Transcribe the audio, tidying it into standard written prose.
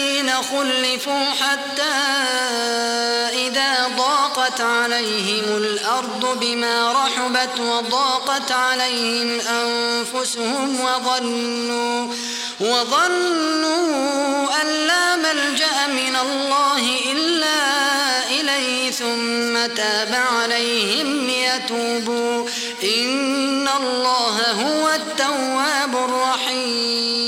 الذين خلفوا حتى إذا ضاقت عليهم الأرض بما رحبت وضاقت عليهم أنفسهم وظنوا أن لا ملجأ من الله إلا إليه ثم تاب عليهم ليتوبوا إن الله هو التواب الرحيم.